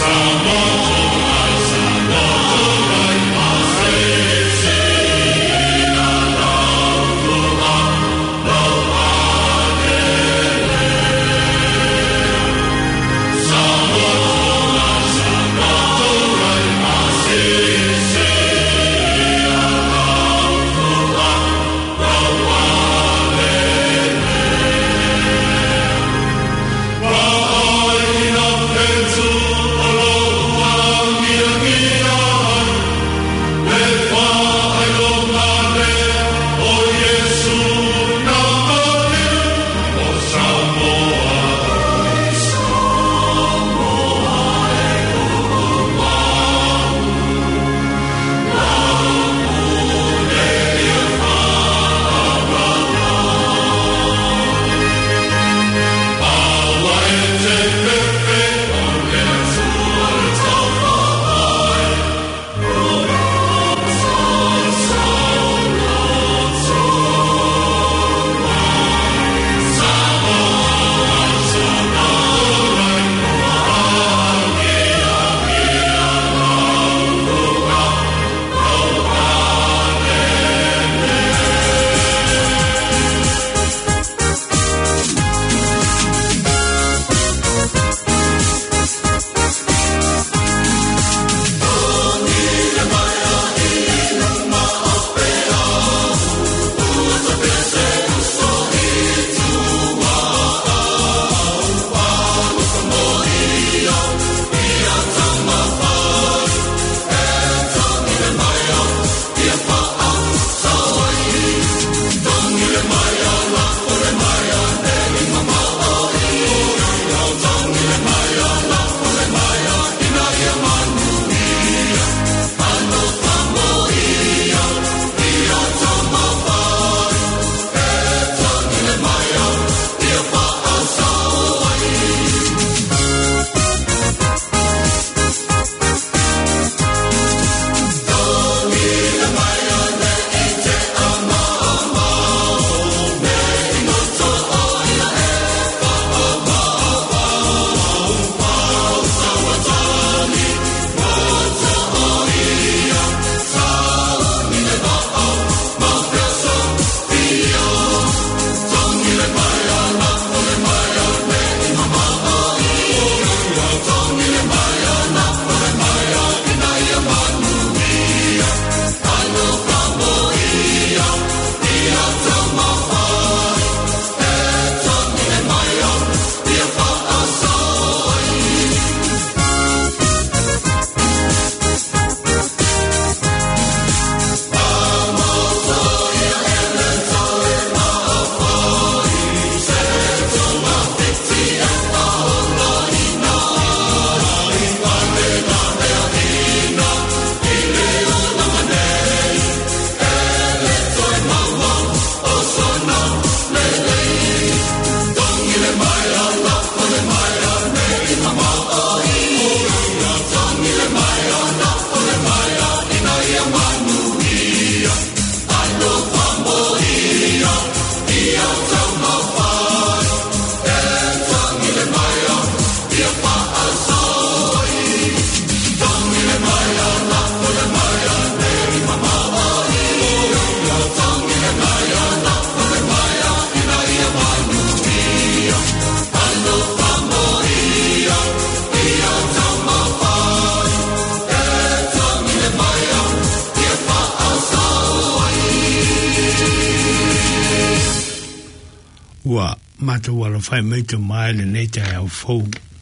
ua matou ala fai mai te mai le nei te au fou.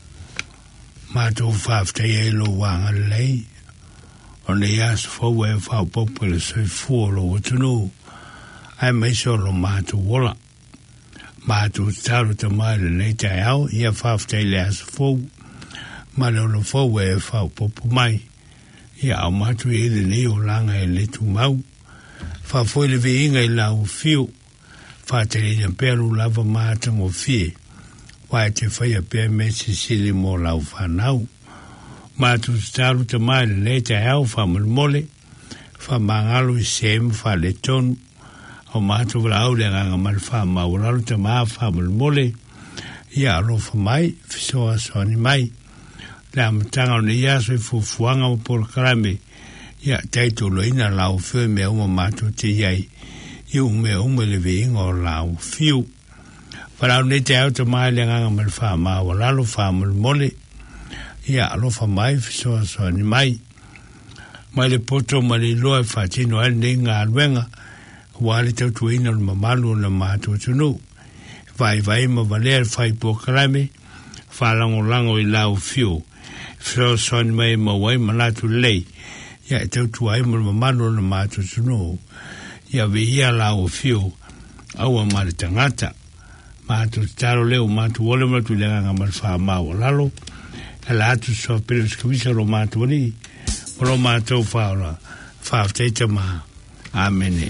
Matou whaaftei e lo wanga lei. O ne ias fou e whao popo le soi fua lo watunu. Ai mai so lo matou wala. Matou taru te mai le nei te au, ia whaaftei le as fou. Ma leo lo fou e whao popo mai. Ia au matou e le nei o langa e le tu mau. Whaafoi le veinga i lau fiu. Whātere i peru lava mātang o fie. Wai te whaia pēr me sisili mō lau whanau. Mātu staru te mai le nei te hau whamulmole. Whamangalo i sem whale tonu. O mātu wala au le nganga mali whamauraru te maa whamulmole. Ia alofa mai, fisoa soani mai. la matanga o ne ia so fufuanga o por krame ia taito loina lau fiu me uma mato te iai i ume le veinga o lau fiu para ne te auto mai le nganga mal fa ma o lalo fa mole ia alo fa mai so ni mai le poto ma le loa fa tino al ne nga alwenga wale te tuina o mamalu na mato tunu vai ma valer fai po krame fa lango i lau fiu fio son mai ma wai manatu lei ia te tuai mo mamalu na mato tunu ia veia lau fiu au ma le tangata mato taro leo mato wole matu le nga mal fa ma o lalo ala atu so pele skvisa lo mato ni lo mato fa te ma amen.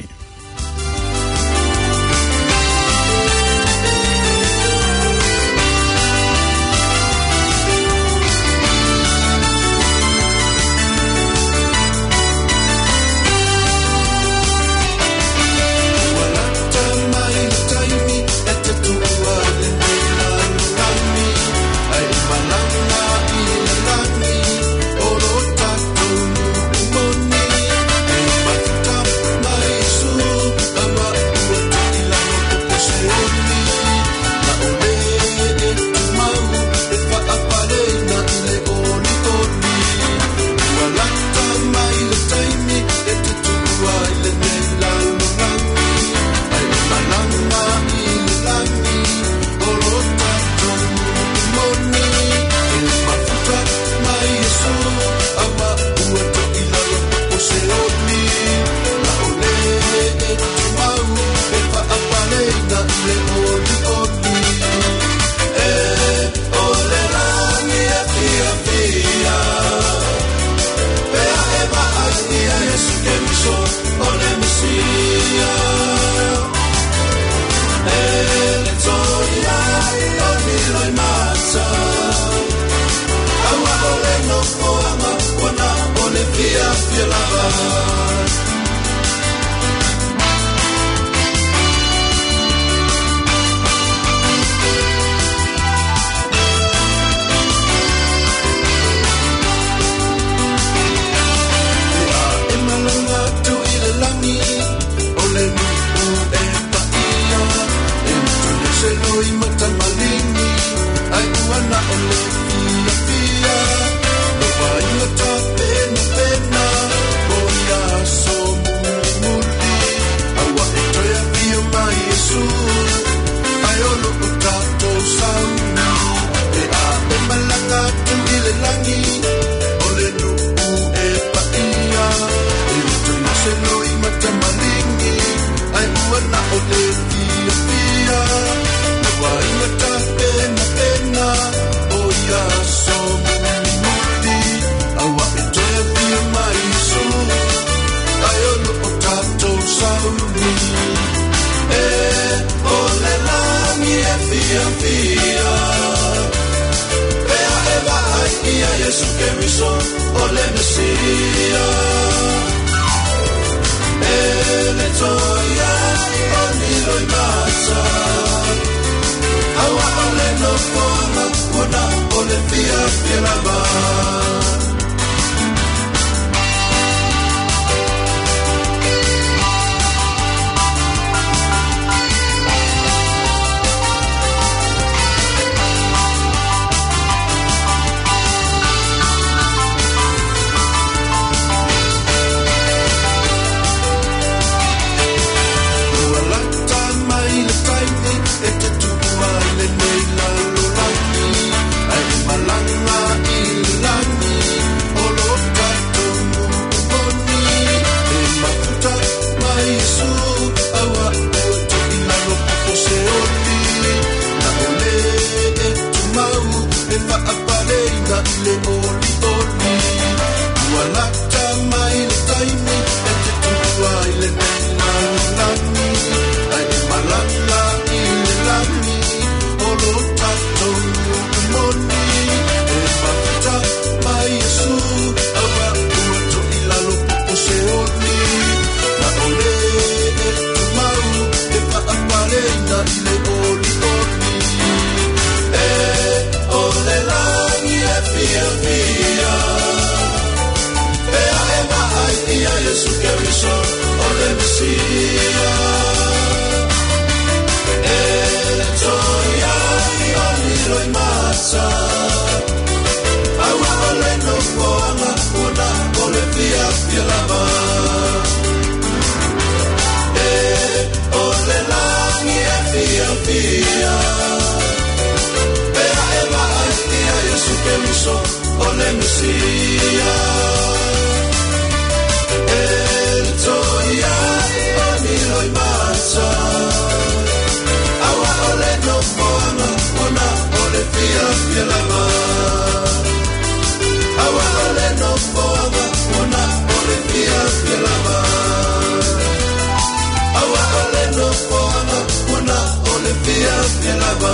fia fia Pea e mai ia Yesu Keriso o le Mesia E toia i o nilo i masa Awa o le no poanga una o le fia fia lava E o le langi e fia fia Pea e mai ia Yesu Keriso o le Mesia Loi masa Awa ole no poanga Ona ole fia fia lava Awa ole no poanga Ona ole fia fia lava Awa ole no poanga Ona ole fia fia lava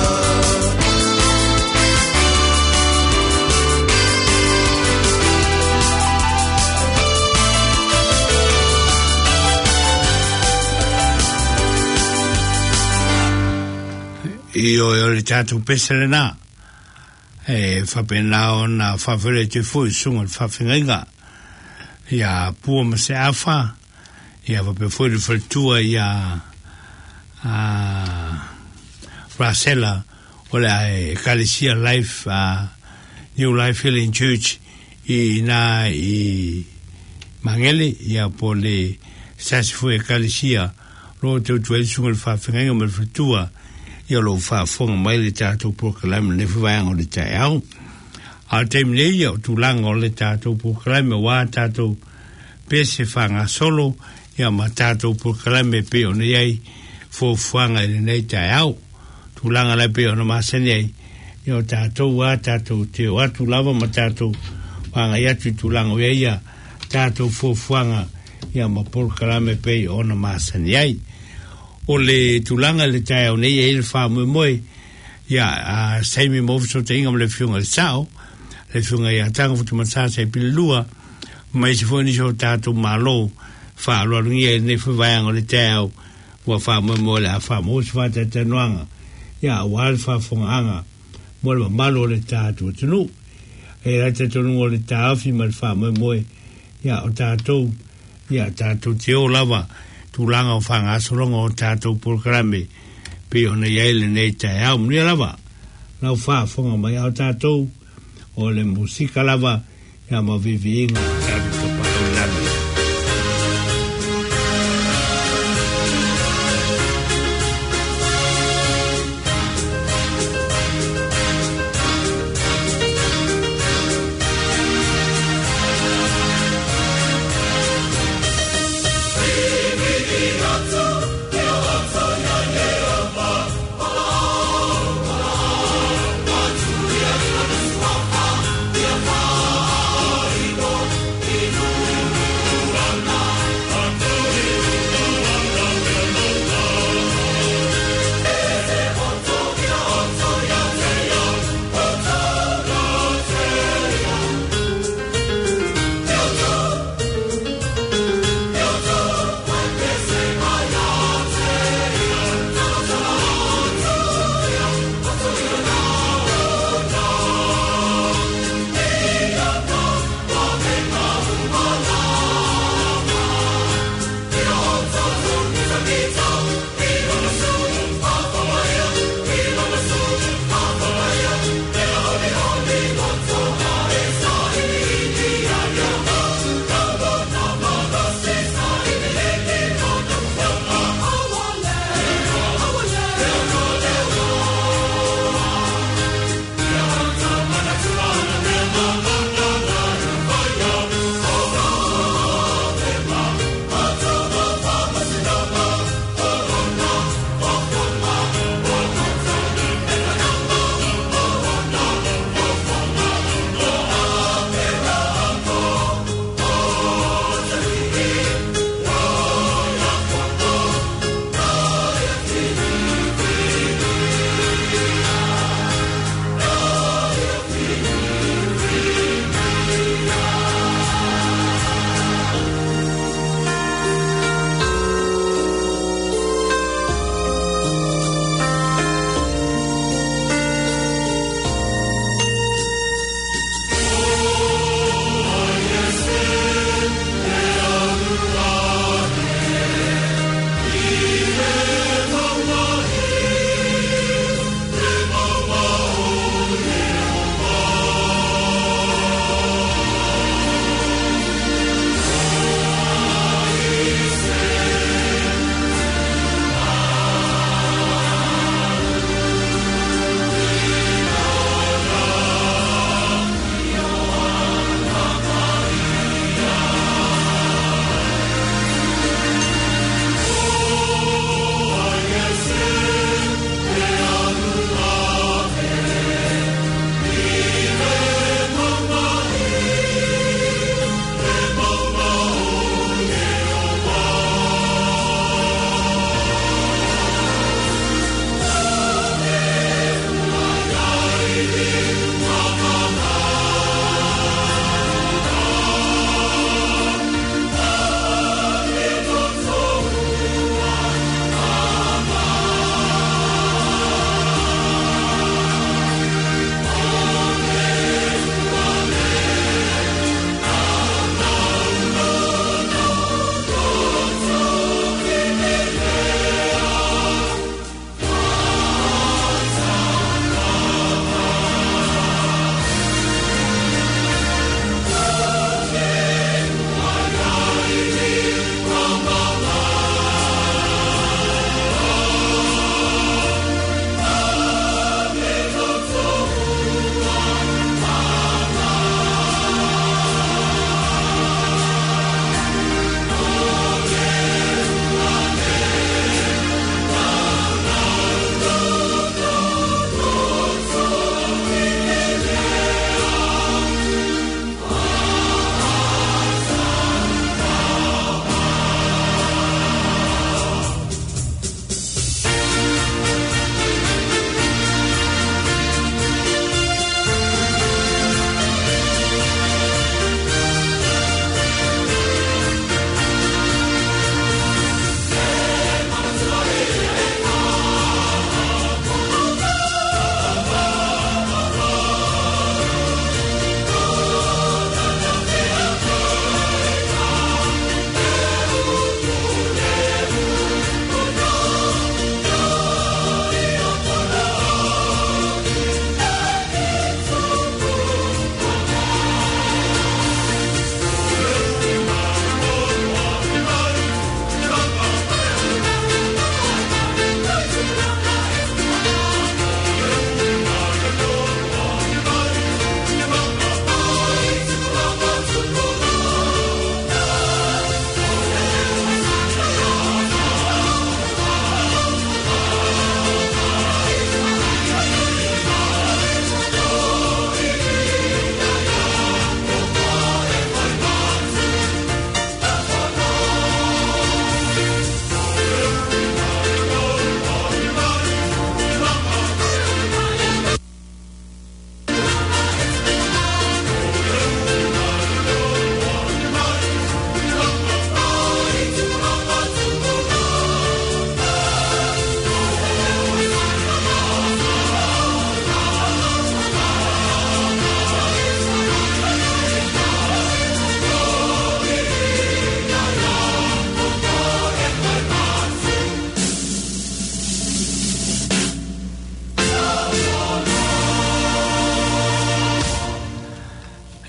Io le tatu pesele na fa penao na fa vele te fu sunga fa finga ya pu ma se afa ya va pe fu le tua ya Rasela ola Kalesia Life New Life Healing Church na mangele ya pole sasi fu Kalesia lo te tu sunga fa finga ma tua Ia lo fa fonga mai le tātou proklame ne whawaianga o le tai au. A te mne ia o tūlanga o le tātou proklame wā tātou pese whanga solo ia ma tātou proklame pe o nei ai fōwhanga i nei tai au. Tūlanga lai pe o na masani ai ia o tātou wā tātou te o atu lava ma tātou whanga i atu tūlanga o ia tātou fōwhanga ia ma proklame pe o na masani ai. O le tulanga le tai o nei e le wha moe ia seimi moviso te inga le whiunga le sao le whiunga ia tanga futu matasa e pile lua mai se fwoni so tātou malo wha aloa rungi e ne whiwaianga le tai au ua wha moe le a wha moe se whata tanuanga ia wale wha whunga anga mo le malo le tātou tunu e rata tunu o le tāwhi ma le wha moe ia o tātou te o lava tūlanga o whanga asoronga o tātou proklame pe o nei eile nei tai au mnia lava lau whaafonga mai au tātou o le musika lava ia ma vivi inga tātou kapau lami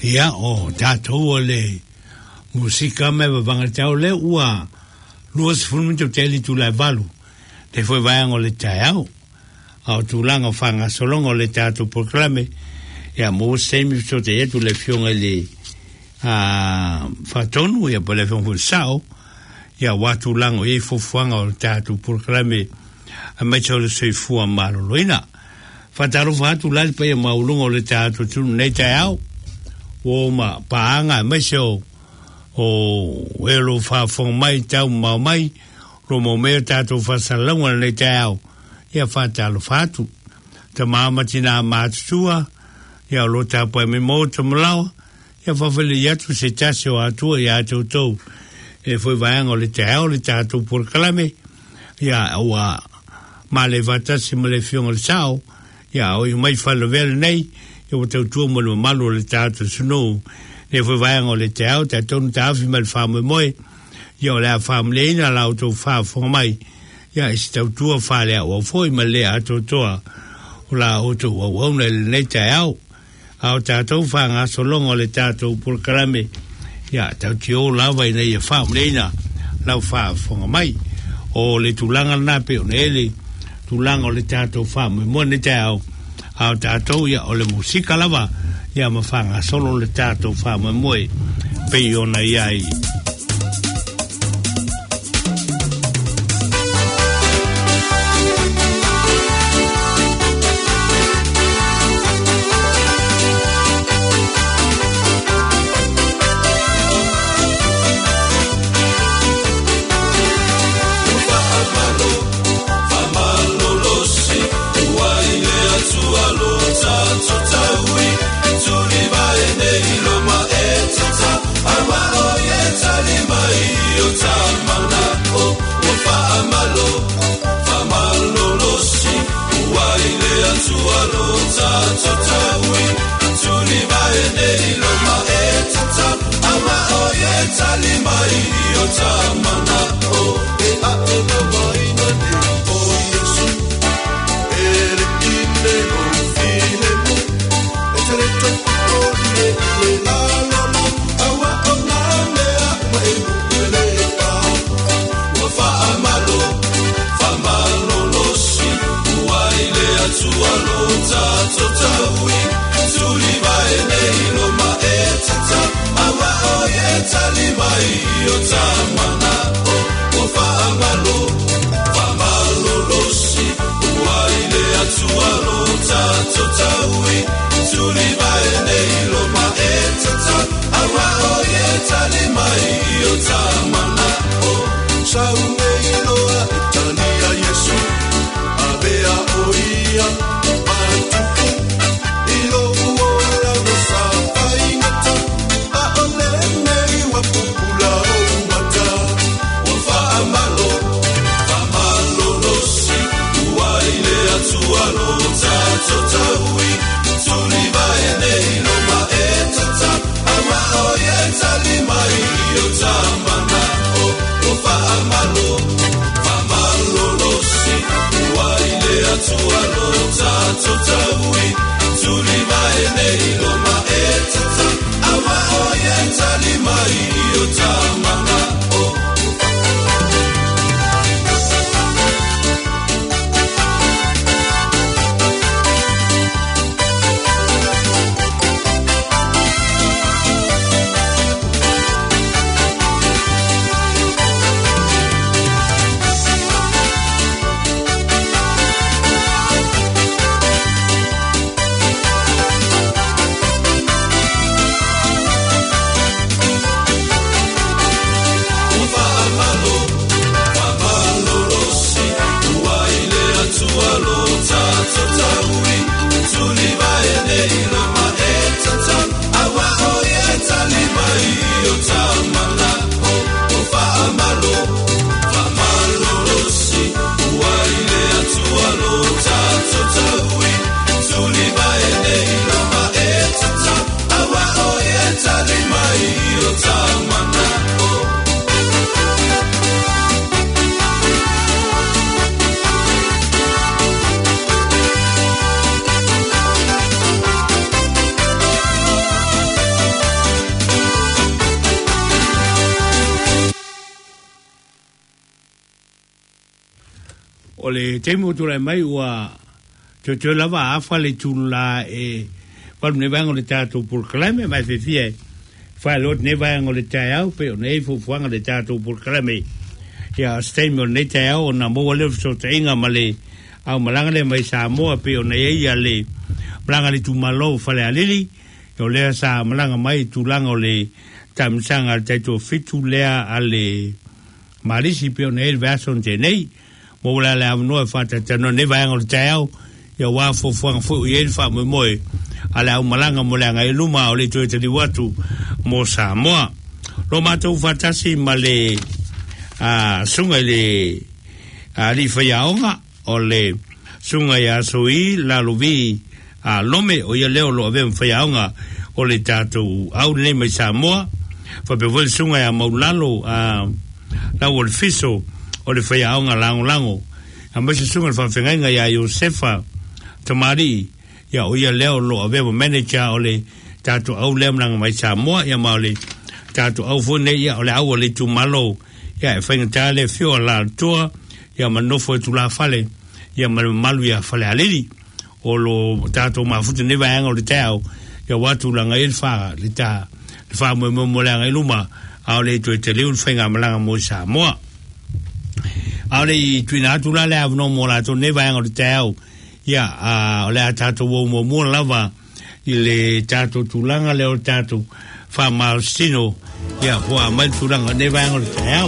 ia o tātou o le musika me vavanga tau le ua lua se funu mintu te li tu lai valu te foi vaianga o le tai au au tūlanga whanga solonga o le tātou proklame ia mo semi so te etu le fionga le whatonu ia po le fionga sao ia watu lango e fofuanga o le tātou proklame a mai tau le soifua maloloina whataru whatu lali pa ia maulunga o le tātou tunu nei tai au o ma paanga mai seo o elo whawhong mai tau mau mai ro mo mea tātou whasalonga nei tai au ia whatalu whatu ta maamatina mātutua ia lo tāpua me mō ta malawa ia whawhele iatu se tase o atua ia atou tau e foi vaianga o le tai au le tātou porkalame ia ua ma le vatasi ma le fionga le sao ia o i mai whalawele nei ia o tau tua malu malu le tātou sunou ne foi vaianga o le te au ta tonu ta afi ma le whamu moe ia o le a whamu le ina lau tau whafonga mai ia isi tau tua whale au foi ma le ato toa o la oto o wauna le nei te au au tātou whanga solonga o le tātou pulkarame ia tau ti o lawa i nei a whamu le ina lau whafonga mai o le tulanga na pe o ne tulanga o le tātou whamu mo ne te au au tātou ia o le musika lava ia mawhanga solo le tātou whamu moe pei ona iai Amalo o le temo tu mai ua te lava afa le tula e pal ne vango le tato por clame mai fe fie fa lot ne vango le tau pe o nei fu fuanga le tato por clame ya stemo ne tau na mo le so tenga male au malanga le mai sa mo pe o nei ya le malanga le tu malo fa le alili o le sa malanga mai tu lango le tamsanga al tato fitu le ale marisi pe o nei verso nei mo la la no fa ta no ne vango le tau ya wa fo fu ye fa mo moi ala o malanga mo langa e luma o le to te watu mo sa mo lo matou fatasi male sunga le ali fa yaonga o le sunga ya sui la luvi lome o ye leo lo ave fa yaonga o le tatu au le me sa mo fa pe vol sunga ya maulalo la wol fiso o le fa yaonga lango amba se sunga fa fenga ya Josefa Tamari ya o ya leo lo ave manager o le tatu au le mlanga mai sa mo ya maule tatu au fo ne ya o le au le tu malo ya e fenga tale fio la toa ya manofo tu la fale ya malu ya fale alili o lo tatu mafutu ne va o le tao ya watu langa il fa le ta fa mo langa iluma au le tu te le fenga mlanga mo sa mo au le tu na tu la le avno mo la tu ne va o le tao ya le tato wo mo lava ile tato tulanga le o tato fa malsino ya ho mal tulanga ne va ngol tao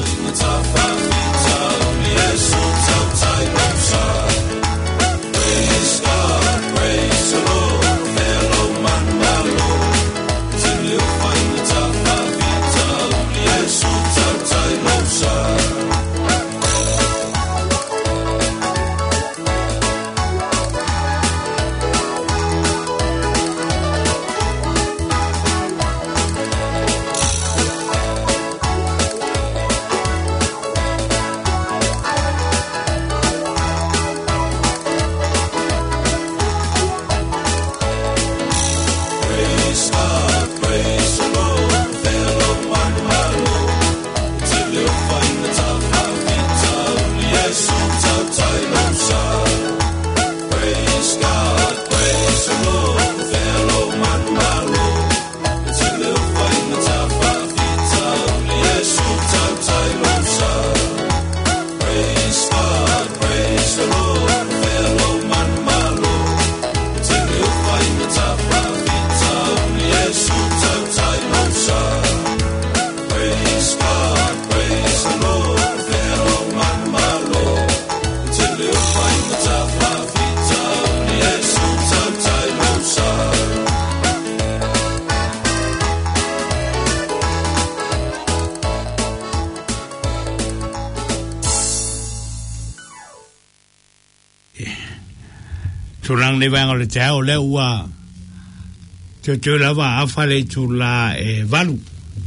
Tulang ne vang le tao le ua te lava afa le tu la valu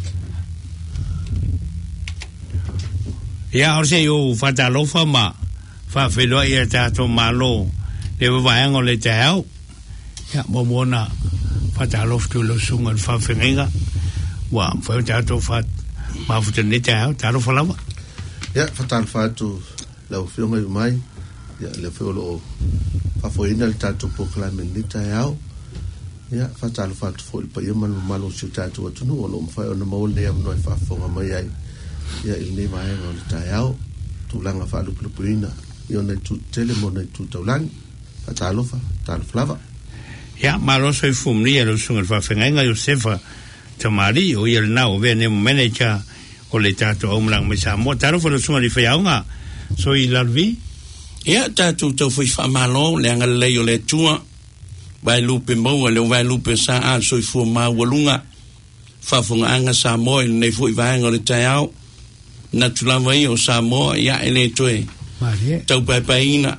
ya orse yo fata lo fama fa felo ia tato malo le vang le tao ya momona fata lo tu lo sunga fa fenga wa fa tato fa ma futa ne tao taro fa lava ya fata fa tu la fionga mai ya le felo fa foi nel tato proclame nita yao ya fa tal fa fo pa yeman malo sitato watu no lo fa ona mo le am no fa fonga mai ai ya il ne mai no ta yao tu langa fa lu pluina yo ne tu tele mo ne tu taulang fa talo fa tal flava ya malo soi fumni lo sunga fa fenga Josefa Tamari o il nao vene manager o le tato o mlang me sa mo taro fa lo sunga di fa yaunga so i larvi ya tatu to foi fa malo le nga le yo le tua vai lupe mo le vai lupe sa a so fu ma walunga fa funga anga sa mo ne foi vai nga le tao na tula vai o sa mo ya ele toe tau pai paina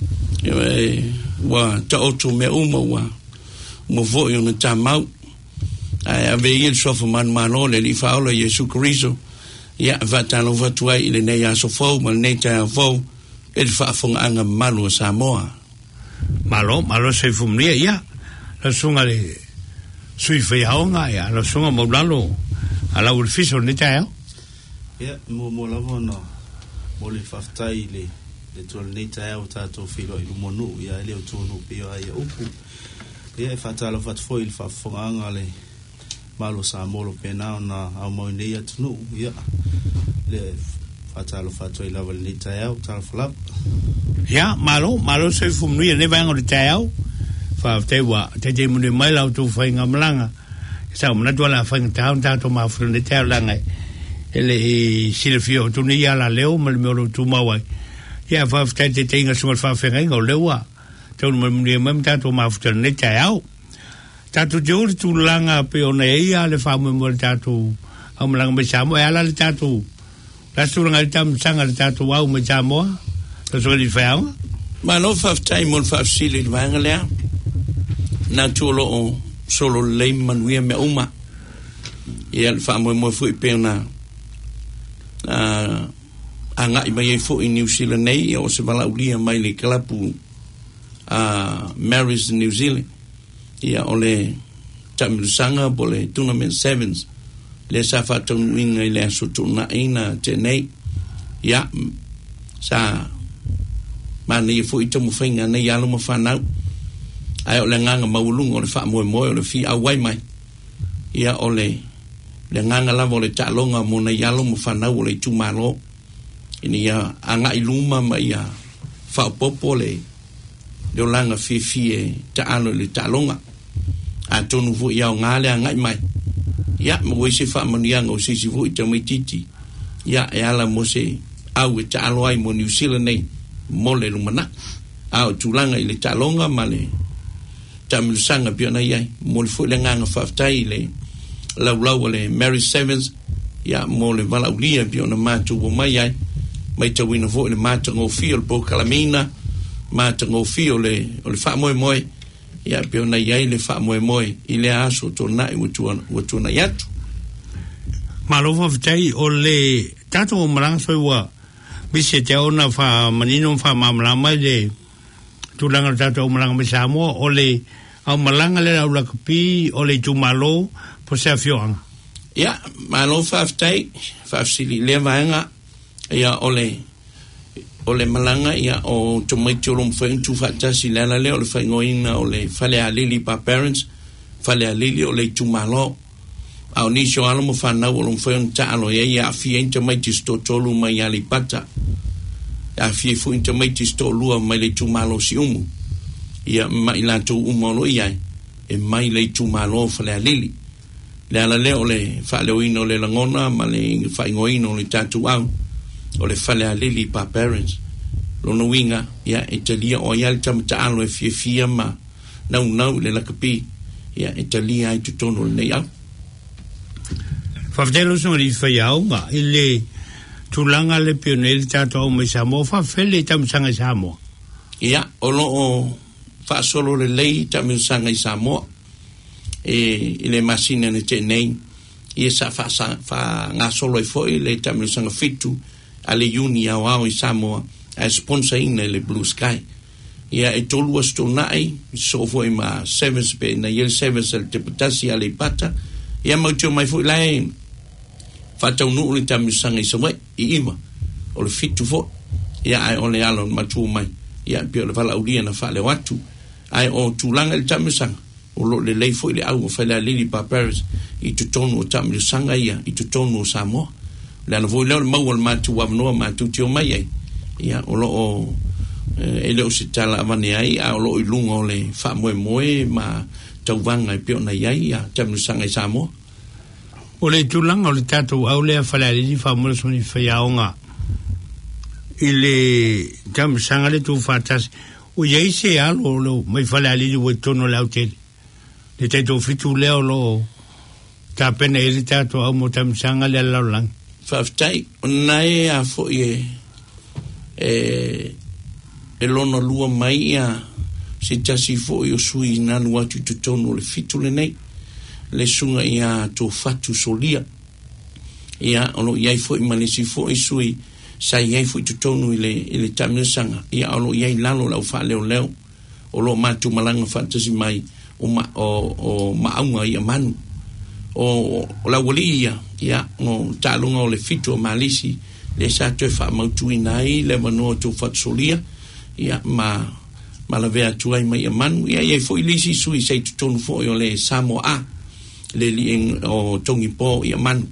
wa ta otu me uma wa mo vo yo na tamau a ve il so fu man malo le li fa o le Yesu Cristo ya va tano va tuai ile ne ya so fo mal ne ta fo el fa fonga anga malo Samoa malo se fumnia ya la sunga le sui feaonga ya la sunga molalo ala ulfiso ni tao ya mo la vono mo le faftai le le tol nei tai o tato filo i monu ia le o tonu pio ai upu ia fatalo fat foil fa fonga le malo sa molo pena na au mo nei atunu ia le fatalo fatoi lava le tai o tal flap ya malo se fum nu ne vang o tai o fa te wa te je mu ne mai la tu fa nga mlanga sa mo na to la fa nga ta to ma fru ne tai la ngai ele Silvio tu ni ala leo mal me tu mawai ya fa te tinga so fa fa nga lewa tu mo ni mam ta to ma fru ne tai o ta tu jo tu langa pe ona ia le fa mo ta tu am langa me sa mo ala le ta tu la su nga tam sanga ta tu wa mo ja mo to so li fa ma no fa tai mon fa sili vangale na tu lo solo le manuia me uma ia le fa mo fu pe na anga i mai fu in New Zealand nei o se bala ulia mai le klapu Marys in New Zealand ia ole tamilusanga bole tournament sevens le sa fa tonu inga le so tuna ina te nei ia sa mani fu i tomu fainga nei alo mo fanau ai ole nganga maulunga ole fa mo ole fi awai mai ia ole le nganga la vole talonga mo nei alo mo fanau ole tumalo ini ya anga iluma mai ya fa popo le langa fi ta alo le talonga a tonu fu ia ngale anga mai ya mo se fa mo nianga o se fu i tami titi ya ala mo se au ta alo ai mo New Zealand nei mole lumana au tulanga ile talonga male tamilusanga piona ia mo fu le nganga fa tai le lau le Mary Sevens ya mo le vala ulia piona matu o mai ai mai te wina fu le matu ngo fio po kalamina matu ngo fio le fa mo ya piona ia le fa mo ile aso tona i wutu na yatu malova vitai o le tato o marang soiwa bise te ona fa manino fa mamla mai le tulanga tato o marang me samo o le au malanga le au la kapi o le tumalo po se afioanga ya malo fa vitai fa sili le vanga ya ole malanga ya o tomato rom fa tu fa tasi la le ole fa ngoina ole fale a lili pa parents fale a lili ole tumalo au ni sho alo mo fa na rom fa ta alo ya fi tomato sto tolu mai ali pata a fi fu tomato sto lu mai le tumalo si umu ya mai la tu umolo ya e mai le tumalo fale a lili le ala le ole fa le ino le langona ma le fa ngoino le tatu au o le fale a lili pa parents lono winga ya Italia o ya tamta alo e fia ma nau le lakapi ya Italia ai tutono le ya fa velo so ri fa ya nga ile tulanga le pionel tato me samo fa fele tamsanga samo ya o fa solo le lei tamsanga samo ile masina ne te nei ia sa fa nga solo e foi le tamsanga fitu ale uni au i Samoa a sponsor in le Blue Sky ia e tolu sto nai so foi ma sevens pe na yel sevens el deputasi ale pata ia mo tu mai foi lai fata unu le tamisanga i soe i ima o le fitu fo ia ai ole alon ma tu mai ia pe le vala ulia na fa le watu ai o tulanga le tamisanga o lo le lei foi le au fa le lili pa Paris i tu tonu tamisanga ia i tu tonu Samoa la no voi le mau ma tu wa no ma tu tio mai ai ia o lo ele o se tala avane ai a lo i lungo le fa mo ma tau vanga pio na ai ia tamu sanga Samoa o le tulanga o le tatu au le fa le di fa mo so ni fa ya onga ile tamu sanga le tu fatas o ye se alo lo mai fa le di wo tono la hotel le te to fitu le lo ta pena e tatu au mo tamu sanga le la lang faftai nai a fo e lono lua mai a se tasi fo yo sui nanu atu tutono le fitu le nei le sunga ia to fatu solia ia ono iai fo i malisi fo i sui sa iai fo i tutono ile tamisanga ia ono iai lalo lau fa leo o lo matu malanga fantasi mai o maunga ia manu o la wolia ya no talunga o le fitu o malisi le sa te fa mau tui nai le mano to fatsolia ia ma la vea tuai mai manu ia ia foi lisi sui sei tonu foi o le Samoa le li o tongi po ia manu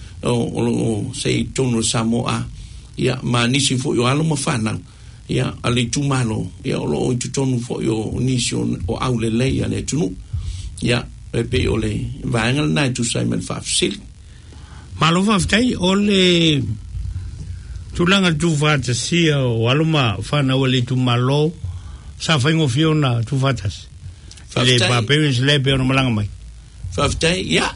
o sei tonu Samoa ia ma nisi foi o alo mafana ia ali tu malo ia o tonu foi o nisi o au le ia le tunu ia pe o le vaengal na tu sai men fafsil malo faftai o le tulanga tu fata sia o aloma fana o le tu malo sa faingo fiona tu fatas le papel le pe no malanga mai faftai ya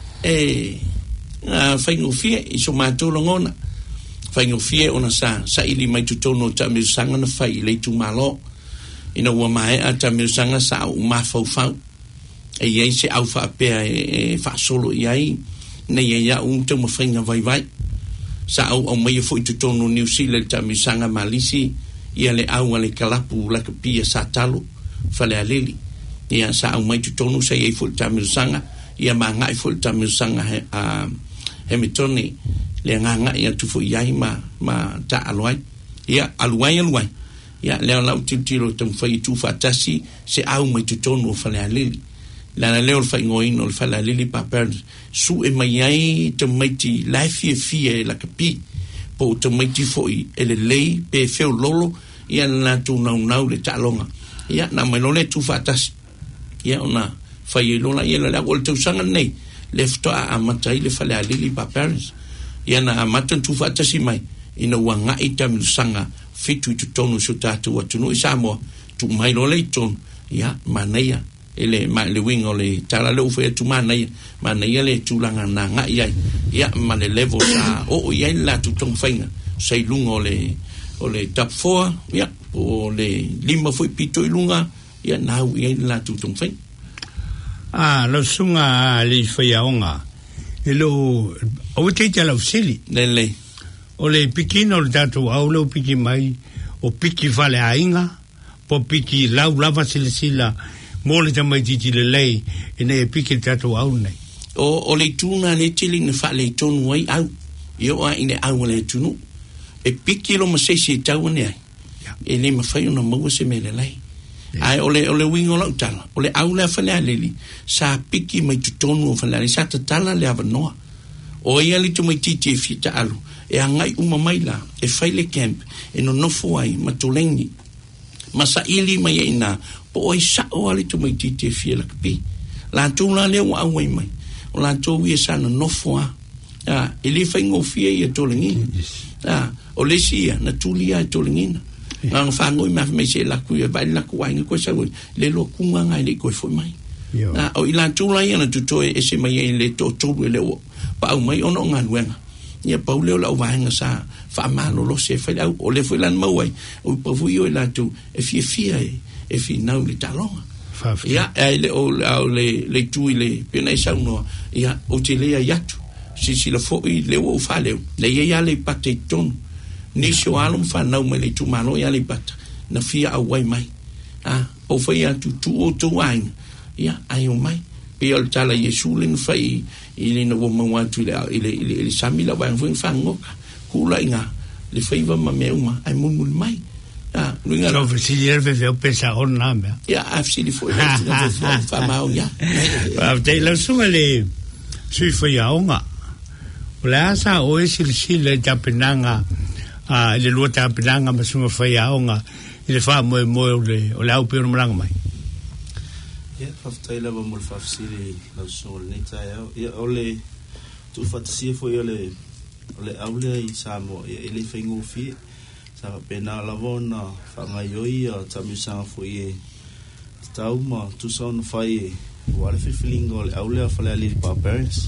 faingo fie iso mato longona faingo fie ona sa ili mai tu tono tamil sanga na fai le tu malo ina wa mai a tamil sanga sa u mafau fau e se au fa pe fa solo ai ne ya un te mo fainga vai sa au mai foi tu tono New Zealand tamil sanga malisi ia le au le kalapu la kapia sa talo fale alili ia sa au mai tu tonu sa ia full tamil sanga ia manga full tamil sanga hemitoni le nganga ia tu fu ia ma ta alwai ia alwai ia le la utilo tem fai tu fatasi se au mai tu tonu fale alili la le fai ngoino fale alili pa per su e mai ai te mai ti life fie la kapi po te mai ti foi ele lei pe feo lolo ia na tu nau le talonga ia na mai lo le tu fatas ia ona fai lo ia la gol tu sanga nei lefto a matai le fale alili pa parents ia na matan tu fatas mai ina wanga itam sanga fitu tu tonu so tatu wa tunu Samoa tu mai lo le ton ia manaya ele ma le wingo le tala le ufe tu manaya le tu langa na nga ia ma le level sa o ia la tu tong fainga sei lungo o le top 4 ia o le lima foi pito ilunga ia nau ia la tu tong fainga lo sunga le faiaonga elo o te tala usili le o le pikino le tatu au lo piki mai o piki vale ainga po piki lau lava sila mo le tamai titi le lei ene piki tatu au nei o le tuna le tili ne fa le tonu ai au io a ine au le tunu e piki lo masesi tau ne ai e le mafai ona mau se me le lei ai o le wingo la tala o le au le fa le lili sa piki mai tu tonu fa le sa tala le ava noa o ia li tu mai titi fita alu e angai uma mai la e fai le camp e no nofo ai matulengi masa ili mai ina po ai sa o ali tu mai titi fia la kapi la tu la le wa ai mai o la tu wi sa no nofo a ili fai ngo fia ia tolengi o le sia na tulia tolengina ngang fa ngoi ma me se la ku e ba la ku ai ko sa le lo ku nga le ko fo mai o ila tu la ia na tu to e se mai le to le o pa au mai ono nga luenga ia pauleo la wanga sa fa malo lo se fa o le foi lan mawai o pa fu io la tu e fi nau le talonga ia ele o le tu le pena sa no ia o te le ia tu si la foi le o fa le ia le pate ton ni so alum fa nau me le tu malo ia le pat na fia au wai mai o fa ia tu o tu ai ia ai o mai pe o tala Yesu len fai ile no mo watu ile samila ba fun fango kula inga le fai va ma meuma ai mun mai luinga so si yerve ve pensa on name ya afsili foi fa ma ya te la sumale sui foi aonga la sa o le tapenanga le luota tapenanga ma suma foi aonga ile fa mo le o la o pe no mlanga mai ia faftaila ba mol fafsili la sol neta ia ole tu fatsia foi ole aule i Samoa ia ele fengo fi sa pena la vona fa ngai ia tamisa foi tauma tu son fai wale filingo ole aule fa le ali pa parents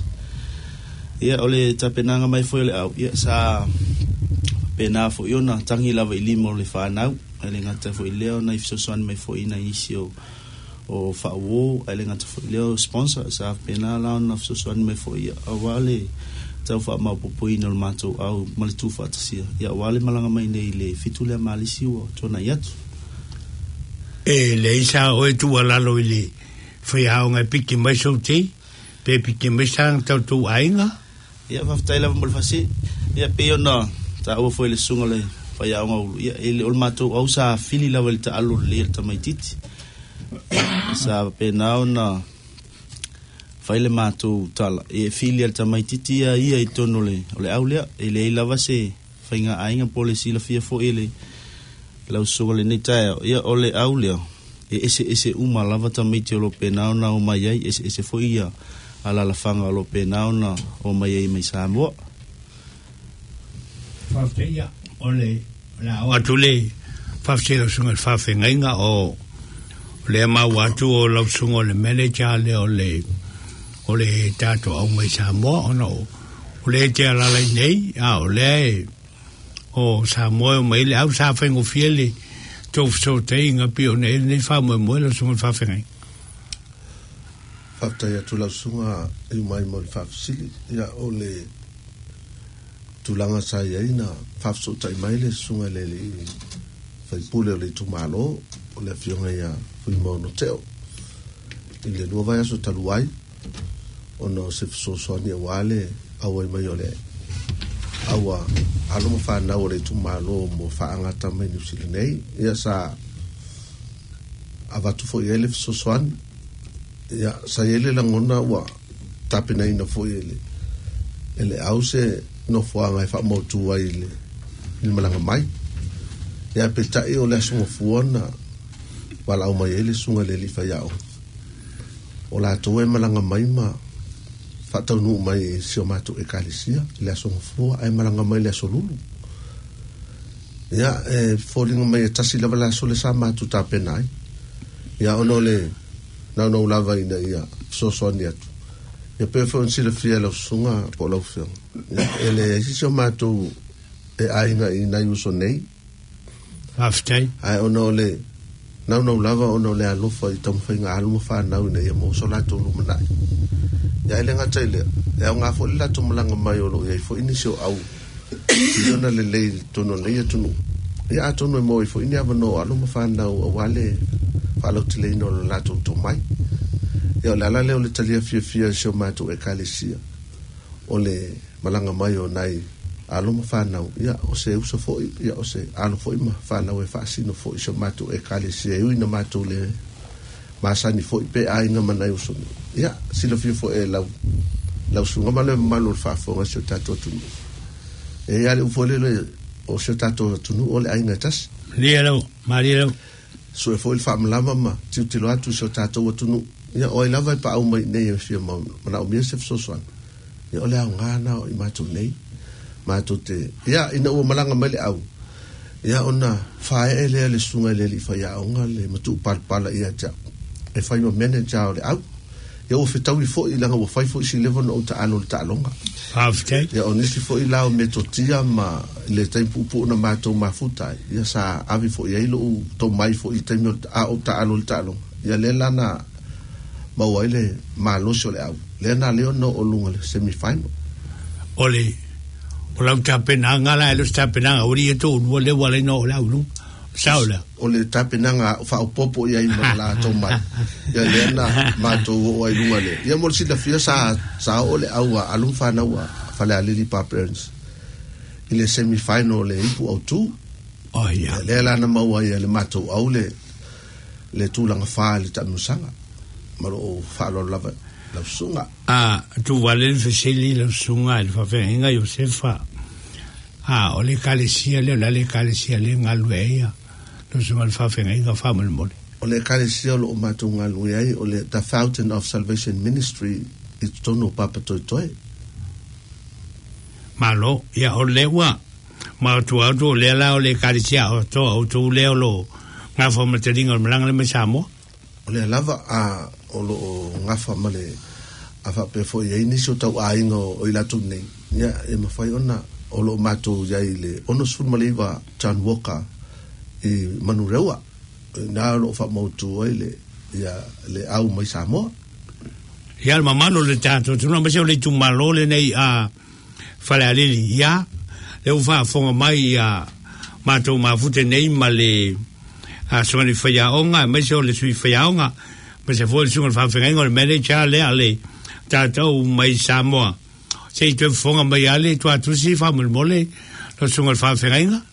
ia ole tapenanga mai foi ole au ia sa pena foi ona tangi lava ilimo le fa nau ele ngata foi leo na ifso son mai foi na isio o fa'o ele ngata leo sponsor sa pena la na so me foi awale tau fa ma popoi no mato au malitu fa tsia ya wale malanga mai nei le fitule malisi o tona yatu le isa o tu ala lo ile foi a un piki mai so te pe piki mai sang tau tu ainga ya fa taila mo fasi ya pe ona ta o foi le sunga le fai au ngau ia ele ol matou au sa fili la wel ta alu le ta mai titi sa penao na fai le matou tala e fili al ta mai titi ia i tono le ole au le ele lava se fai nga ainga policy la fia fo ele lau sunga le nei tai ia ole au le ese uma lava ta mai te lo penao na o mai ai ese fo ia ala la fanga lo penao na o mai ai mai Samoa Fafteia ole la o atule fafteia sunga fafenga o le ma watu o la sunga le manager le ole tato au mai Samoa no ole te ala nei ole o Samoa mai le au sa fengo fiele to so teinga pio ne fa mo la sunga fafenga Fafteia tu la sunga i mai mo fafsili ya ole tulanga sa yaina fafso tai mai le sunga le fai pule le tu malo o le fionga ya fui mo no teo ile no vai so taluai ono se so so ni wale awai mai ole awa alo mo fa na ole tu malo mo fa anga tamai ni silinei ya sa ava tu fo ele so so an ya sa ele la ngona wa tapina ina fo ele ause no fuanga fa mo tu ai le malanga mai ya peta e o le sunga fuona wala o mai ele sunga le fa ya o la to e malanga mai ma fa to no mai si o mato e kalisia le sunga fu ai malanga mai le solulu ya falling mai tasi la bala so le sa matu ta penai ya ono le no lava ina ya so ni atu ya pe fo si le fia lo sunga po lo fio ele si so mato e ainga ina yuso nei after ai ono le no lava ono le alo fo i tom finga alu fa na ne ya mo so la to lu mana ya ele nga tele ya nga fo la to mulanga mai ono ya fo ini so au yona le to no le to no ya to no mo fo ini ava no alu fa na wale fa lo tele no la to mai ya la le o le talia fia so mato e kalisia ole malanga mai o nai alo mo fa na ya o se uso fo ya o se alo fo ma fa na we fa sino fo so mato e kalisia e ina mato le masani fo pe ai nga mana uso ya silo fio fo e la uso nga malo malo fa fo nga so tato tu e ya le fo le o so tato tu no ole ai nga tas Lielo Marielo so e fo il fa mlama ma tu lo atu so tato tu no ya o lava pa o mai nei fia mana o mi se so so ya ole ngana o mato nei mato te ya ina o malanga mele au ya ona fa ele sunga le fa ya onga le matu palpala ia ja e fa no manager le au ya o fitau i fo i langa o fa fo si level o ta alo ta longa after ya oni si fo i lao metotia ma le tempo pu na mato mafuta ya sa avi fo ya ilo to mai fo i tempo a o ta alo ta longa ya le lana ma wale ma lo so le au le na le no o lunga le semifinal ole o la tapena ngala lo tapena ori to wale no la lu saula o le tapena nga fa o popo ia i la to mai ya le na ma to o ai lunga le ya mo si la fia sa ole au alum fa na wa fa le ali pa parents ile semifinal le ipu au tu oh ya le la na ma wa ya le mato au le tu langa fa le ta musanga malo o falo lava la sunga tu valen feseli la sunga il fa venga Josefa ole kalisia le kalisia le ngalueya lo sunga fa venga fa mo mole ole kalisia lo matunga luei ole the Fountain of Salvation Ministry it's tono papa toi malo ya ole wa ma tu auto le la ole kalisia to le lo nga fa mo te dinga mlang le mesamo ole lava o lo ngafa male afa pe fo ye ni so tau aingo o ila tu nei ya e ma fai ona o lo mato ya ile ono sul male va John Walker e manurewa na lo fa mo tu ile ya le au mai Samoa ya el mamano le tato tu no me se le tu malo le nei fale ali ya le ufa fonga mai mato ma fute nei male so ni faya onga me se le sui faya onga me se foi sunga fa fenga le manager le ale tato mai Samoa se tu fonga mai ale tu si fa mole lo sunga fa fenga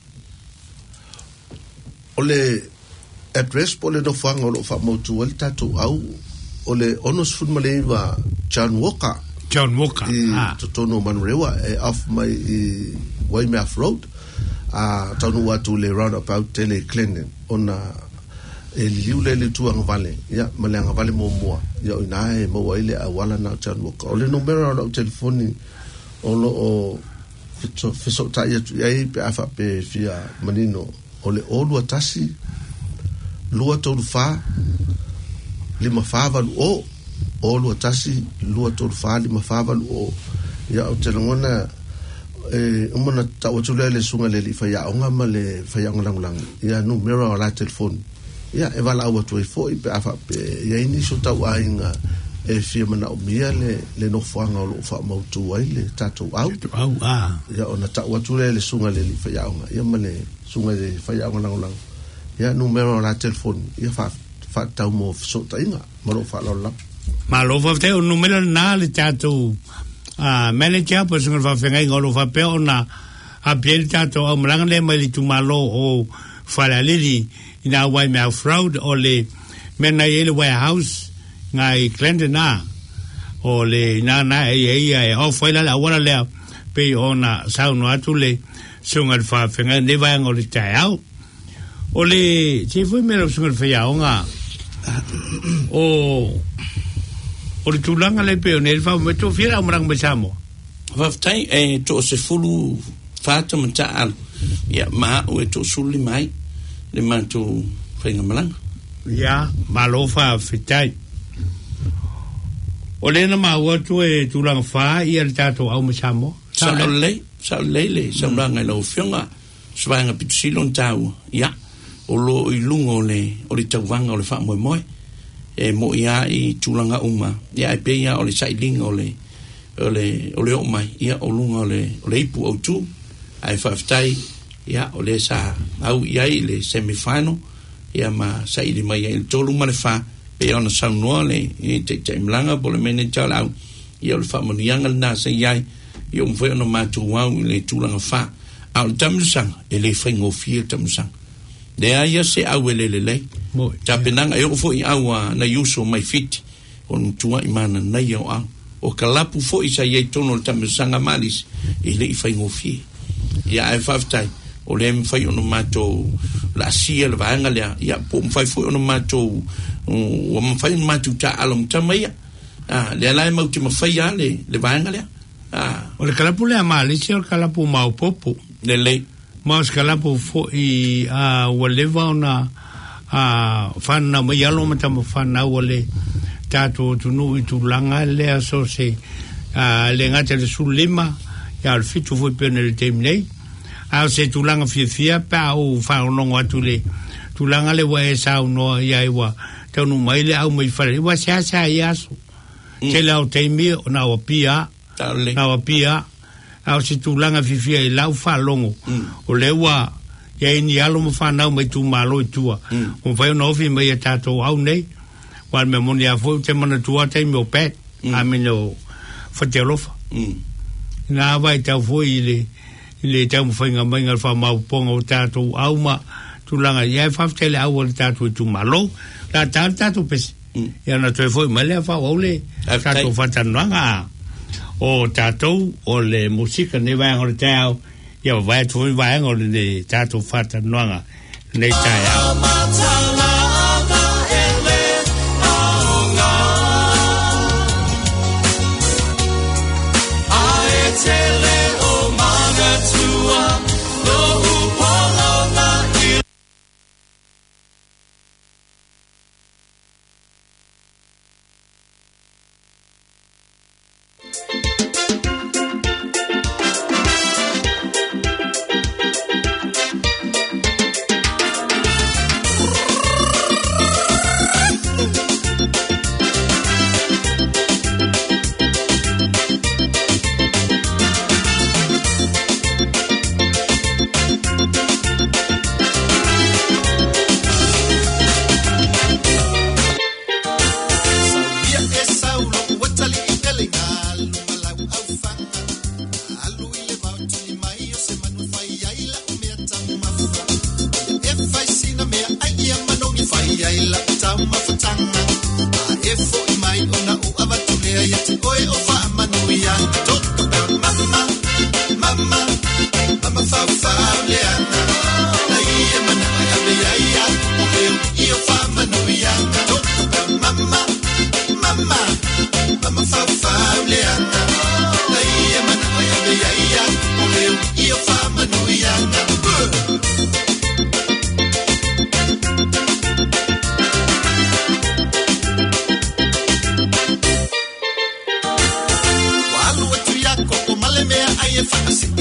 ole address pole no fanga lo fa mo tu el tatu au ole onos fun maleva John Walker to tono manrewa off my Weymouth Road tonu watu le roundabout tele Clinton ona liule le tuanga vale ya malanga vale mo ya ina mo waile awala na John Walker ole numero no telefoni olo o fiso ta ya pe afa pe fia manino ole olu atasi lua tolu fa lima fava o olu atasi lua tolu fa lima fava o ya o telangona umona tawatule le sunga le fa ya onga male fa ya nglang ya numero la telefoni ya evala wa tu fo ipe afa pe ya ini so tawa inga fia mana umia le no fanga lo fa mo tu ai le tatu au ya ona tawatule le sunga le fa ya onga ya male sunga le fa ya nglang ya numero la telefoni ya fa tau mo so tainga malo fa lo malo fa te un numero na le tatu manager pues un fa fenga ngolo fa pe ona a piel tatu o mlang le mai tu malo o fa la lili ina Weymouth Road o le mena ile warehouse ngai Clinton na o le na o foi la wala le pe ona sa no atule sunga fa fenga ne va ngolo tau o le se foi mero sunga fa ya onga o le tulanga le pe ne fa me to fiera umrang besamo va tai to se fulu fata mata ya ma o to suli mai le manto fenga malang ya malofa fitai o le na ma o to tulanga fa i el tato au besamo sa le sa manga lo fionga swanga pitsilon tau ya o lo ilungo le o le tawanga o le fa moi mo ia i tulanga uma ia pe ia o le sailing o le o mai ia o lunga o le ipu o tu ai faftai ia o le sa au ia i le semifinal ia ma saili mai il tolu ma le fa pe ona saunua le i te mlanga po le manager au ia o le fa monianga na se ia i o mfoi ona matu wau le tulanga fa au tamsang ele fengo fie tamsang de aia se awelele tapenanga e fo i awa na yuso mai fiti on tua imana na yo o kalapu fo i sa ye tono tamsanga malis ele i fai ngofi ya e faftai o le mfai ono mato la sia le vanga le ya po mfai fo ono mato o mfai mato ta alom tamaya le ala ma ultima fai ya le vanga le o le kalapu le malis o kalapu mau popo le mas kalapu fo i waleva ona fana mai alo mata fana wale tato tunu i tulanga le aso se le ngata le sulima ya al fitu fo pene le temnei a se tulanga fia pa o fa no atu le tulanga le wa sa no ya iwa tonu mai le au mai fare wa sa ya so ke la o temi na o pia au se tulanga fifia i lau fa longo o lewa ya ini alo mo fa na mai tu malo tua o fa no fi mai tato au nei wal me mon ya fo te mana tua te mo pet a meno fa te lofa na vai ta fo ile ta mo fa ngai ngal fa mau pongo tato au ma tulanga ya fa te le au tato tu malo la tato pes ya na te fo mai le fa ole tato fa tananga o tatou o le musika ne vai ngol tau ia vai tu vai ngol le tatou fata noanga nei tau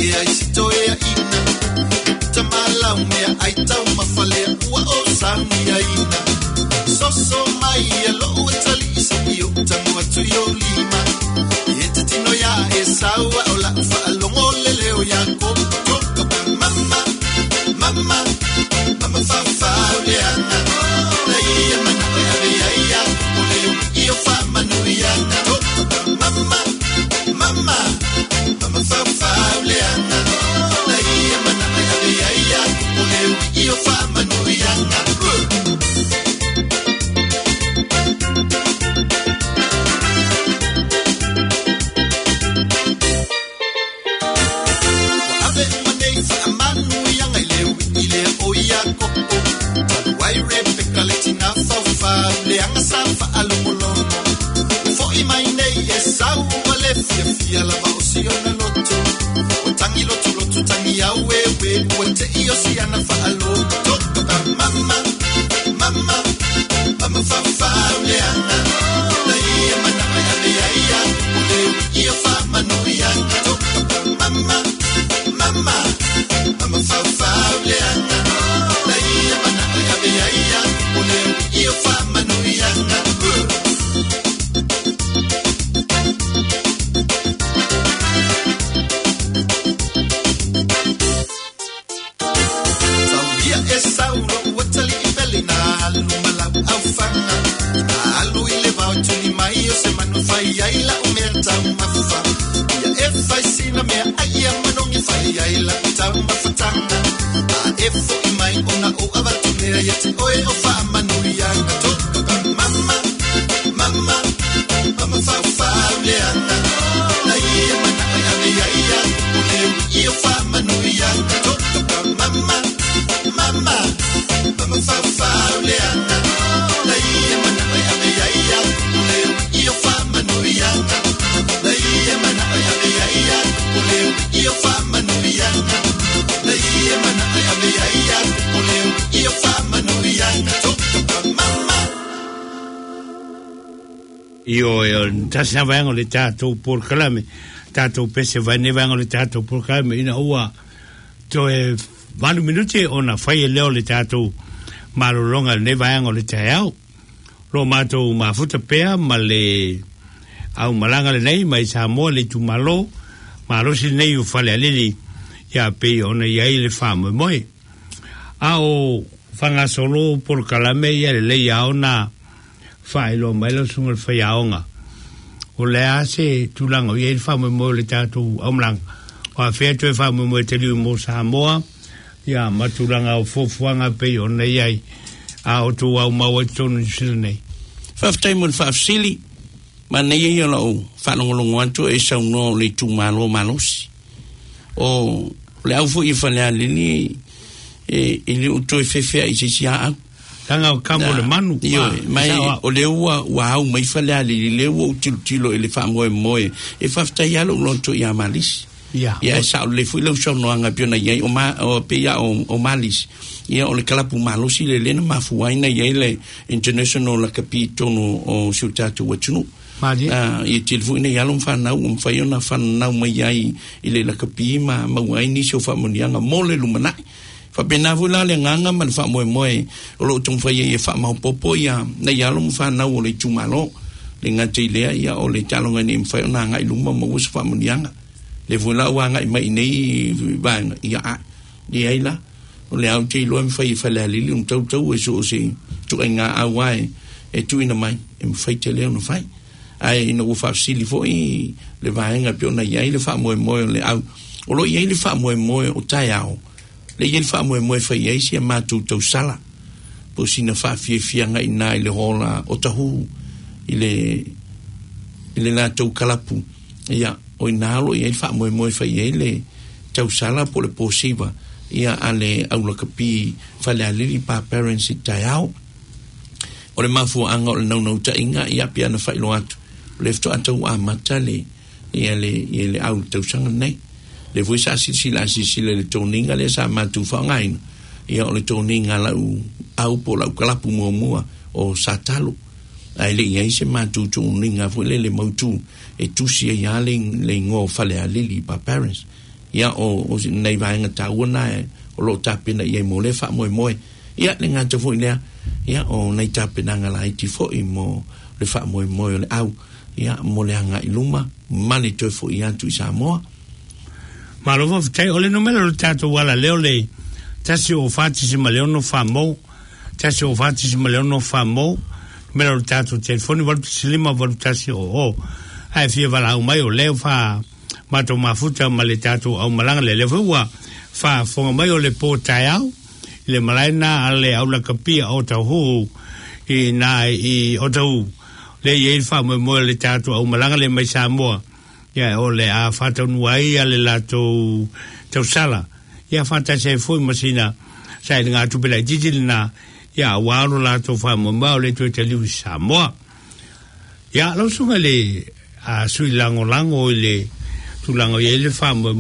e ai sito e ina tamala mea ai tau mafale ua o sami ina soso mai e lo tali isi o tamu atu yo lima e te tino ya e saua o la ufa alongo lele o ya ko mama mama mama fa fa le ana la ia mana ya ya o le io fa manu ya mama mama mama fa fa le ana la ia mana ya ya o le io fa manu ya leanga safa alumolomo foi mai nei e sau vale fia la vausio na loto o tangi loto tangi au we o te io si ana fa alo mama mama mama fa leanga la ia mana ia o le io fa manu ia mama mama mama fa leanga la ia mana ia o le io fa yaila umenta mafa ya efa sina me aya manongi fa yaila tamba fatanga efo imai ona o abatu me yete oe o fa manuya to mama mama mama fa leana la ia mana ya ole io fa manuya to mama mama mama fa leana la ia mana ya ole io fa la ia mana ya ole io fa manuia la ia mana ya ole io fa manuia mama io tasa vango le tato por kalame tato pese vane vango le tato por kalame ina ua to e vanu minuti ona fai leo le tato malolonga ne vango le tau lo mato mafuta pea male au malanga le nei mai sa mo le tu malo si nei u fale alili ya pe ona ya ile famo moi au fanga solo por kalame ya le ya ona failo mai lo sunga fa ya onga o le ase tu lango ya ile famo mo le tatu omlang wa fe tu famo mo te lu mo sa mo ya matulanga o fofuanga pe ona ya au tu au ma wa tonu silne faftai mun fafsili mana ia la o whanongolongo anto e sauno le tūmalo malosi. O le au fu i whanea lini e le uto e whewhea i se sia au. Tanga o kamo le manu. Io, mai o le ua au mai whanea lini le ua utilo e le whangoe moe e whaftai alo lonto i a malisi. Ia e sao le fu i lau sauno anga piona iai o pia o malisi. Ia o le kalapu malosi le lena mafuaina iai le international la kapitono o siutatu watunu. I telefoni ne yalom fanau mfaiona fanau mai ai ile la kapi ma mai ni so fa monianga mole lumana fa benavula le nganga man fa moe lo tung fa ye fa ma popo ya na yalom fanau le tumalo le ngati le ya o le talonga ni mfaiona ngai luma mo fa monianga le vola wa ngai mai nei ba ya di aila o le au te lo mfai fa le li un tau e so si tu nga awai e tu ina mai mfai te le no fai ai no fa sili foi le vaenga piona ia le fa mo le au o lo ia le fa mo o taiao le ia le fa mo fa ia si ma tu sala po sina fa fia nga ina le hola o tahu ile na tu kalapu ia o inalo ia le fa mo fa ia le tau sala po le posiba ia ale au la kapi fa le ali pa parents taiao o le mafu anga o no ta inga ia pia na fa ilo atu lefto atau amatale ele au tau sanga nei le voi sa si le toninga le sa matu fangain ia o le toninga la au po la kalapu mo o satalo ai le ia se matu toninga foi le mautu e tu si ia le ngo fale alili pa parents ia o nei vai nga ta una o lo tapina ia mo le fa mo ia le nga te foi le ia o nei tapina nga la iti foi mo le fa mo le au ia mo le nga iluma mali to foi ia tu Samoa ma lo fa te ole no melo tato wala le tasi o fati si ma no fa mo tasi o fati si ma no fa mo melo tato telefoni vol silima vol tasi o ai fia vala o mai o le fa ma to mafuta ma le tato au malanga le wa fa fonga mai o le po taiao le malaina ale au la kapia o tahu i na i o tahu le ye fa mo le tato au malanga le mai Samoa ya o le a fata nuai ale la to sala ya fata se foi masina sai nga tu pela jijilna ya walo la to fa mo ma le to te liu Samoa ya lo sunga le a sui lango le tu lango ye le fa mo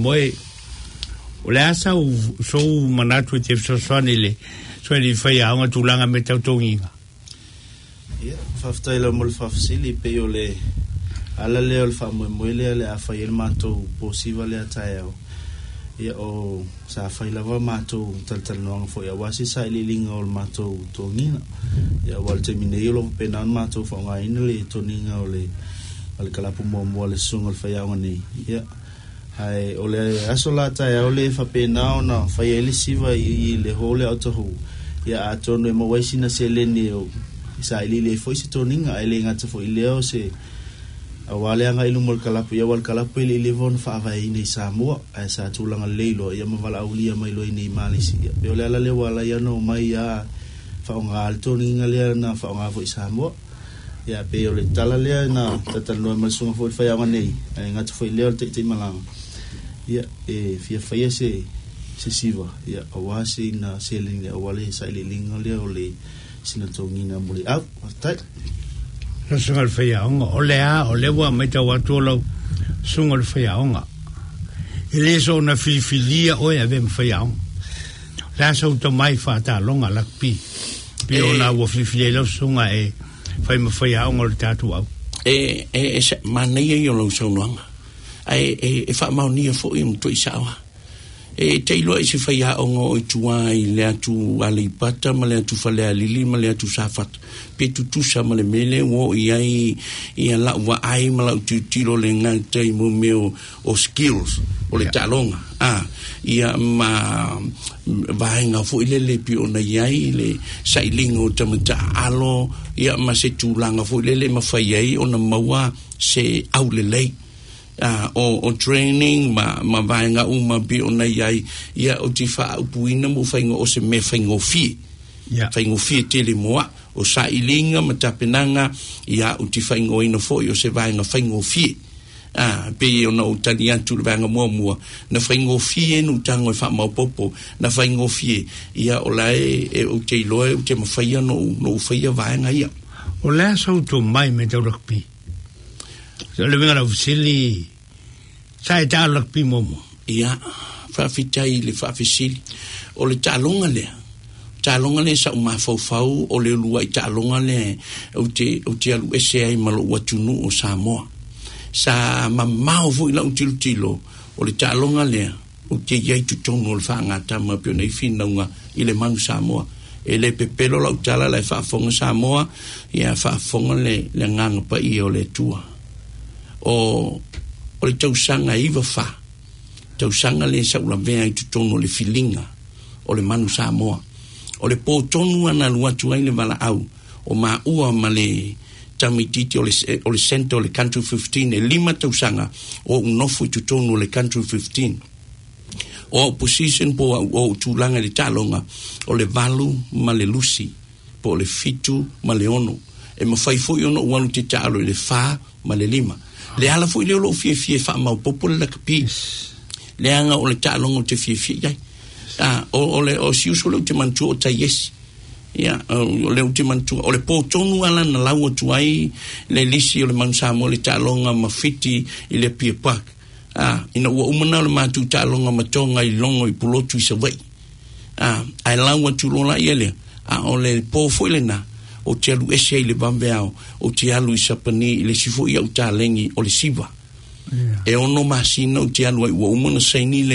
o le asa so manatu te so le so le fa ya nga tu langa me tau tonginga ya fa ftaila mo fa fsili pe yo le ala le o fa mo le a fa il mato posiva le atao ya o sa fa la va mato tal no fo ya wasi sa le linga o mato tonginga ya wal termine yo lo pe nan mato fa nga in le tonginga o le al kala pu mo le sungal fa ya ngani ya ai ole asolata ya ole fa pe na fa ya le siva I le hole auto ya atono mo waisina se le ne o sa le fo se tonginga ele nga te fo ile o se awale nga ilu mol kalapu ya wal kalapu le von fa vai ni Samoa ai sa tulanga leilo ya mavala aulia mai lo ni Malaysia pe ole ala le wala ya no mai ya fa nga alto ni nga le na fa nga fo Samoa ya pe ole tala le na tatal no mal sunga fo fa ya nei ai nga fo le te malang ya fia fa ya se siva ya awasi na seling le awale sa le linga le ole sinatongina muli au tai no sungal faiaonga o le wa meta wa tolo sungal faiaonga ele so na filia o ya vem faiaonga la so to mai fa ta longa lakpi pe ona wo filia lo sunga fai ma faiaonga le tatu au manai yo lo so longa ai fa ma ni fo im to isawa te lo si faiaonga o tua I le atu ali pata ma le atu fale alili ma le atu safat pe tu sa ma le mele wo I la wa ai ma la tu tiro le ngata I mo meo o skills o le talonga ia ma vaenga fo ile le pi ona ai le sailingo tamata alo ia ma se tulanga fo ile le ma fai ona mawa se au le lei o training ma vaenga uma bi ona ai ia o ti fa upuina mo faingo o se me faingo fi faingo fi tele moa o sa ilinga matapenanga ia o ti faingo ina fo o se vaenga faingo fi pe ona o talian tu vaenga mo na faingo fi no tango fa ma popo na faingo fi ia o lai o te loe o te mafaia no faia vaenga ia o la so to mai me te rugby le venga usili sai ta rugby momo ia fa fitai le fa fisili o le talonga le sa uma fau o le lua I talonga le o te alu ese ai malo watunu o Samoa sa mamau fu ila utilo o le talonga le o te yai tutongo le fa ngata ma pio nei finanga I le manu Samoa e le pepelo la utala la fa fonga Samoa ia fa fonga le nganga pa I o le tua o le tausanga iwa fa tausanga le sa ula vea I tutono le filinga o le manu Samoa o le potonu ana luatu ai le vala au o ma ua ma le tamititi o le center o le country 15 e lima tausanga o unofu I tutono le country 15 o opposition po o tulanga le talonga o le valu ma le lusi po le fitu ma le ono e mawhai fo ono uanu te talo le fa ma le lima le ala fo I leo lo fie fa ma popo le kapi le anga o le talonga o te fie ai o si uso le te mantu o ta yes o le te mantu o le potonu ala na laua tuai le lisi o le mansamo le talonga mafiti I le pia pak ina ua umana le matu talonga matonga I longo I pulotu I sawai ai laua tu lola ele o le po foi le na o te alu ese I le bambeao o te alu I sapani I le sifo I au talengi o le siva e ono masina o te alu ai ua umana saini le